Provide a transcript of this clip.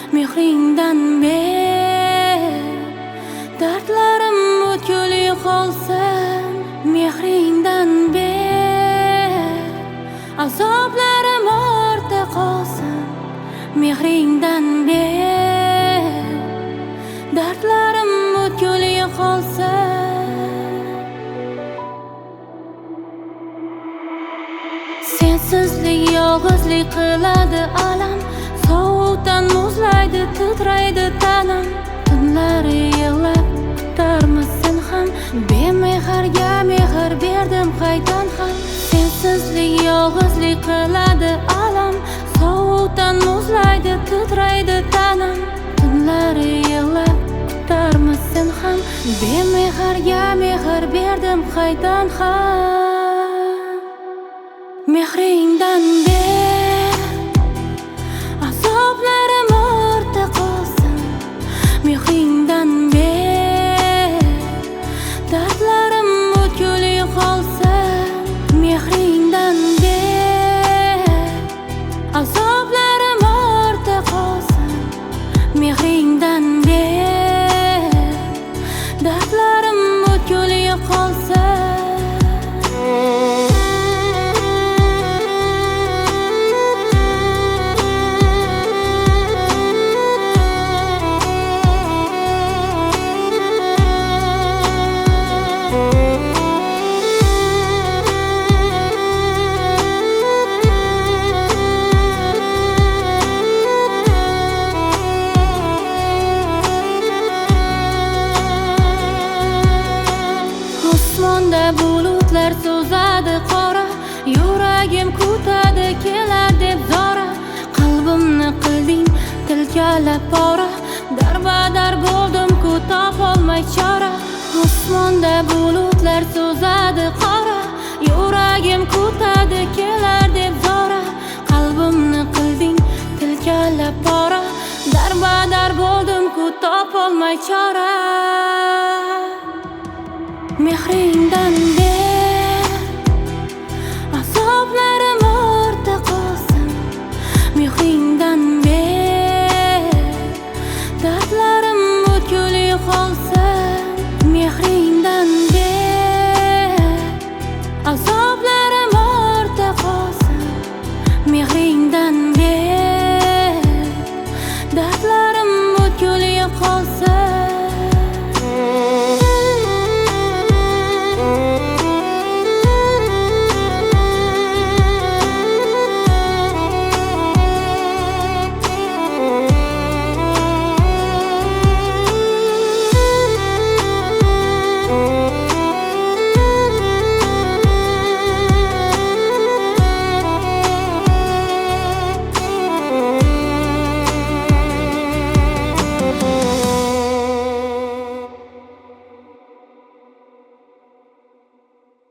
mehringdan ber. Dardlarim butkul yo'qolsin, mehringdan ber. Azoblarim ortda qolsin, mehringdan ber. Dardlarim butkul yo'qolsin. Sensizlik yolg'izlik qiladi alam, sovuqdan muzlaydi titraydi tanam. Tunlari yig'lab kutarmisan ham, bemehrga mehr berdim qaydan ham. Sensizlik yolg'izlik qiladi alam, sovuqdan muzlaydi titraydi tanam. Tunlari yig'lab kutarmisan ham, bemehrga mehr berdim qaydan ham. Mehringdan ber, azoblarim ortda qolsin, mehringdan ber. Dardlarim butkul yo'qolsin, mehringdan ber. Azoblarim ortda qolsin, mehringdan ber. Dardlarim butkul yo'qolsin. Osmonda bulutlar so'zadi qora, yuragim kutadi kelar deb zora. Qalbimni qilding tilkalab pora, darbadar bo'ldim-ku topolmay chora. Osmonda bulutlar so'zadi qora, yuragim kutadi kelar deb zora. Qalbimni qilding tilkalab pora, darbadar bo'ldim-ku topolmay chora. Mehringdan